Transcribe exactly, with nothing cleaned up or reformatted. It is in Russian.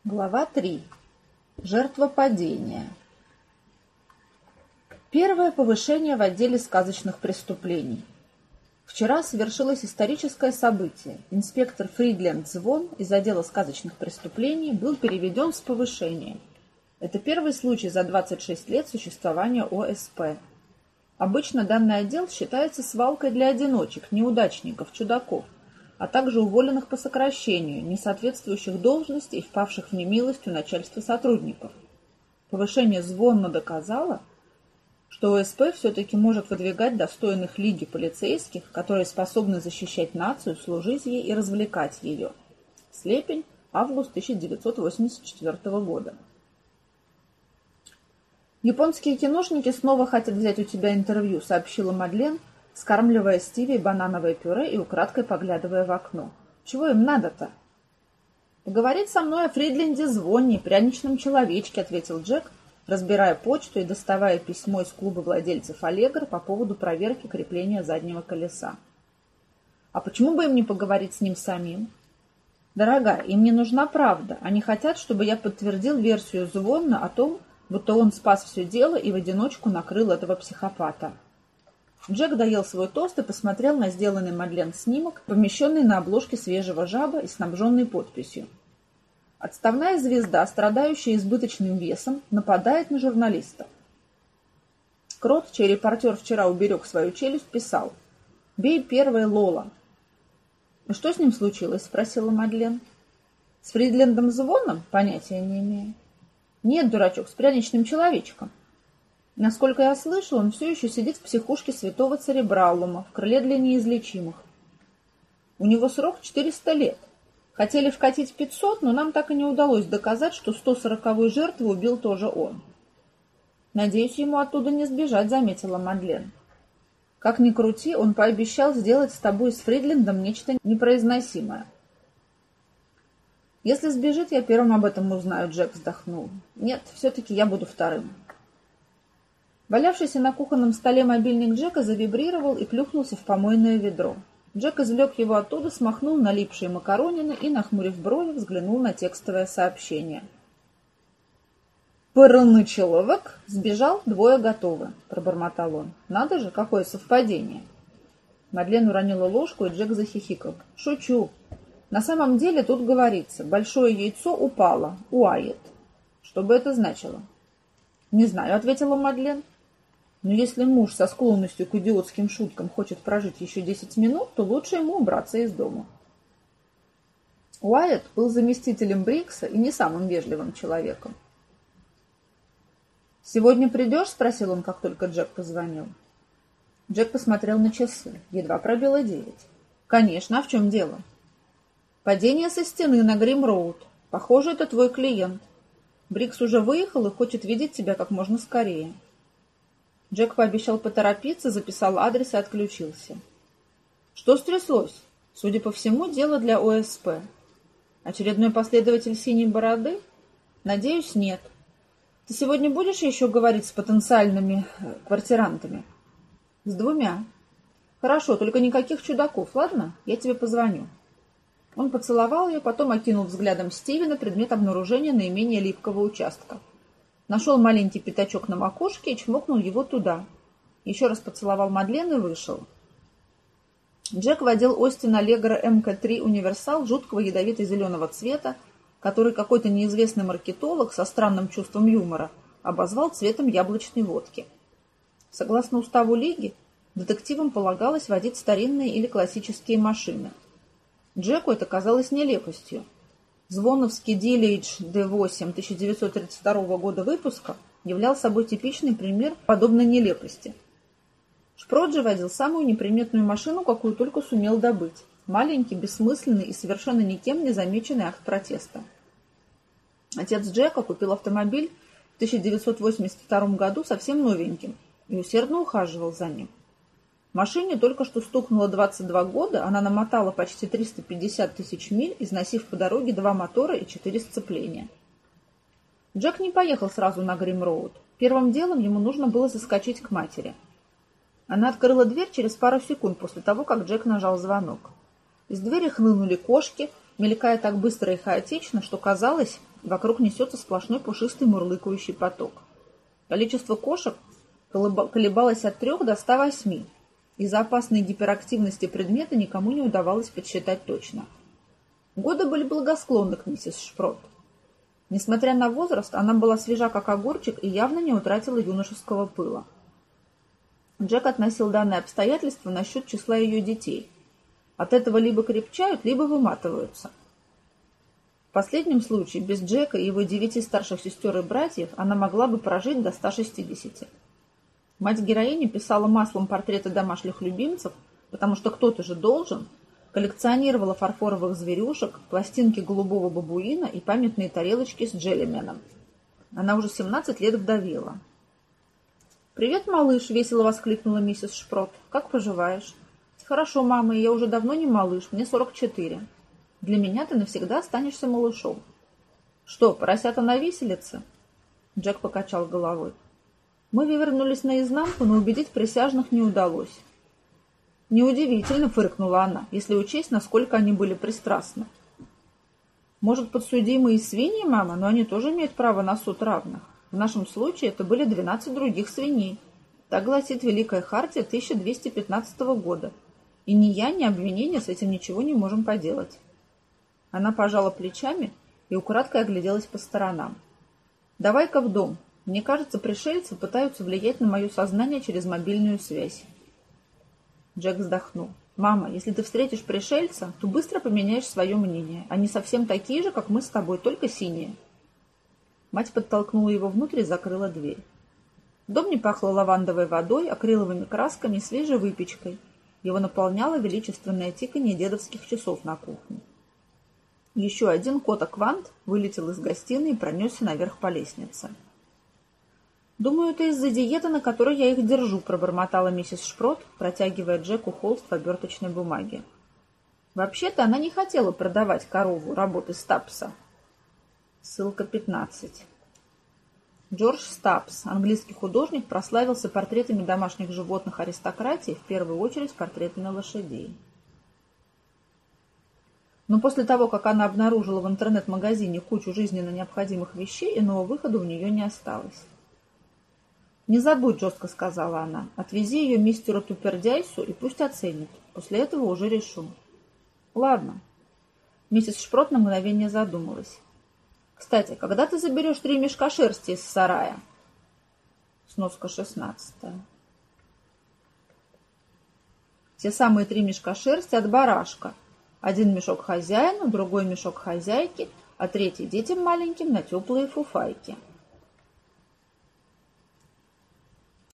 Глава три. Жертва падения. Первое повышение в отделе сказочных преступлений. Вчера совершилось историческое событие. Инспектор Фридленд Звон из отдела сказочных преступлений был переведен с повышением. Это первый случай за двадцать шесть лет существования О С П. Обычно данный отдел считается свалкой для одиночек, неудачников, чудаков, а также уволенных по сокращению, не соответствующих должности и впавших в немилость у начальства сотрудников. Повышение Звонна доказало, что О С П все-таки может выдвигать достойных лиги полицейских, которые способны защищать нацию, служить ей и развлекать ее. Слепень, август тысяча девятьсот восемьдесят четвёртого года. «Японские киношники снова хотят взять у тебя интервью», — сообщила Мадлен, скармливая Стиви банановое пюре и украдкой поглядывая в окно. «Чего им надо-то?» «Поговорить со мной о Фридленде Звонне, пряничном человечке», — ответил Джек, разбирая почту и доставая письмо из клуба владельцев Аллегро по поводу проверки крепления заднего колеса. «А почему бы им не поговорить с ним самим?» «Дорогая, им не нужна правда. Они хотят, чтобы я подтвердил версию Звонна о том, будто он спас все дело и в одиночку накрыл этого психопата». Джек доел свой тост и посмотрел на сделанный Мадлен снимок, помещенный на обложке свежего жаба и снабженный подписью. Отставная звезда, страдающая избыточным весом, нападает на журналиста. Крот, чей репортер вчера уберег свою челюсть, писал: «Бей первой, Лола». «И что с ним случилось?» — спросила Мадлен. «С Фридлендом Звоном? Понятия не имею». «Нет, дурачок, с пряничным человечком. Насколько я слышал, он все еще сидит в психушке святого Церебралума, в крыле для неизлечимых. У него срок четыреста лет. Хотели вкатить пятьсот, но нам так и не удалось доказать, что сто сороковой жертву убил тоже он». «Надеюсь, ему оттуда не сбежать», — заметила Мадлен. «Как ни крути, он пообещал сделать с тобой с Фридлендом нечто непроизносимое». «Если сбежит, я первым об этом узнаю», — Джек вздохнул. «Нет, все-таки я буду вторым». Валявшийся на кухонном столе мобильник Джека завибрировал и плюхнулся в помойное ведро. Джек извлек его оттуда, смахнул налипшие макаронины и, нахмурив брови, взглянул на текстовое сообщение. «Пырный человек сбежал, двое готовы», — пробормотал он. «Надо же, какое совпадение». Мадлен уронила ложку, и Джек захихикал. «Шучу. На самом деле тут говорится: большое яйцо упало, уайет. Что бы это значило?» «Не знаю», — ответила Мадлен. «Но если муж со склонностью к идиотским шуткам хочет прожить еще десять минут, то лучше ему убраться из дома». Уайет был заместителем Брикса и не самым вежливым человеком. «Сегодня придешь?» — спросил он, как только Джек позвонил. Джек посмотрел на часы. Едва пробило девять. «Конечно, а в чем дело?» «Падение со стены на Грим-Роуд. Похоже, это твой клиент. Брикс уже выехал и хочет видеть тебя как можно скорее». Джек пообещал поторопиться, записал адрес и отключился. «Что стряслось?» «Судя по всему, дело для О С П. Очередной последователь синей бороды?» «Надеюсь, нет. Ты сегодня будешь еще говорить с потенциальными квартирантами?» «С двумя». «Хорошо, только никаких чудаков, ладно? Я тебе позвоню». Он поцеловал ее, потом окинул взглядом Стивена предмет обнаружения наименее липкого участка. Нашел маленький пятачок на макушке и чмокнул его туда. Еще раз поцеловал Мадлен и вышел. Джек водил Остин Аллегро М К три универсал жуткого ядовито-зеленого цвета, который какой-то неизвестный маркетолог со странным чувством юмора обозвал цветом яблочной водки. Согласно уставу Лиги, детективам полагалось водить старинные или классические машины. Джеку это казалось нелепостью. Звоновский Дилейдж Д восемь тысяча девятьсот тридцать второго года выпуска являл собой типичный пример подобной нелепости. Шпроджи водил самую неприметную машину, какую только сумел добыть. Маленький, бессмысленный и совершенно никем не замеченный акт протеста. Отец Джека купил автомобиль в тысяча девятьсот восемьдесят втором году совсем новеньким и усердно ухаживал за ним. Машине только что стукнуло двадцать два года, она намотала почти триста пятьдесят тысяч миль, износив по дороге два мотора и четыре сцепления. Джек не поехал сразу на Грим-Роуд. Первым делом ему нужно было заскочить к матери. Она открыла дверь через пару секунд после того, как Джек нажал звонок. Из двери хлынули кошки, мелькая так быстро и хаотично, что казалось, и вокруг несется сплошной пушистый мурлыкающий поток. Количество кошек колебалось от трех до ста восьми. Из-за опасной гиперактивности предмета никому не удавалось подсчитать точно. Годы были благосклонны к миссис Шпрот. Несмотря на возраст, она была свежа как огурчик и явно не утратила юношеского пыла. Джек относил данное обстоятельство насчет числа ее детей. От этого либо крепчают, либо выматываются. В последнем случае без Джека и его девяти старших сестер и братьев она могла бы прожить до ста шестидесяти. Мать героини писала маслом портреты домашних любимцев, потому что кто-то же должен, коллекционировала фарфоровых зверюшек, пластинки голубого бабуина и памятные тарелочки с джеллименом. Она уже семнадцать лет вдовела. «Привет, малыш!» — весело воскликнула миссис Шпрот. «Как поживаешь?» «Хорошо, мама, я уже давно не малыш, мне сорок четыре. Для меня ты навсегда останешься малышом». «Что, поросята на виселице?» Джек покачал головой. «Мы вывернулись наизнанку, но убедить присяжных не удалось». «Неудивительно», — фыркнула она, «если учесть, насколько они были пристрастны». «Может, подсудимые и свиньи, мама, но они тоже имеют право на суд равных. В нашем случае это были двенадцать других свиней. Так гласит Великая Хартия тысяча двести пятнадцатого года. И ни я, ни обвинение с этим ничего не можем поделать». Она пожала плечами и украдкой огляделась по сторонам. «Давай-ка в дом. Мне кажется, пришельцы пытаются влиять на мое сознание через мобильную связь». Джек вздохнул. «Мама, если ты встретишь пришельца, то быстро поменяешь свое мнение. Они совсем такие же, как мы с тобой, только синие». Мать подтолкнула его внутрь и закрыла дверь. В дом не пахло лавандовой водой, акриловыми красками и свежей выпечкой. Его наполняло величественное тиканье дедовских часов на кухне. Еще один кота-квант вылетел из гостиной и пронесся наверх по лестнице. «Думаю, это из-за диеты, на которой я их держу», — пробормотала миссис Шпрот, протягивая Джеку холст в оберточной бумаге. Вообще-то она не хотела продавать корову работы Стапса. Ссылка пятнадцать. Джордж Стапс, английский художник, прославился портретами домашних животных аристократии, в первую очередь портретами лошадей. Но после того, как она обнаружила в интернет-магазине кучу жизненно необходимых вещей, иного выхода у нее не осталось. «Не забудь», — жестко сказала она, — «отвези ее мистеру Тупердяйсу и пусть оценит. После этого уже решу». «Ладно». Миссис Шпрот на мгновение задумалась. «Кстати, когда ты заберешь три мешка шерсти из сарая?» Сноска шестнадцатая. Те самые три мешка шерсти от барашка. Один мешок хозяину, другой мешок хозяйке, а третий детям маленьким на теплые фуфайки.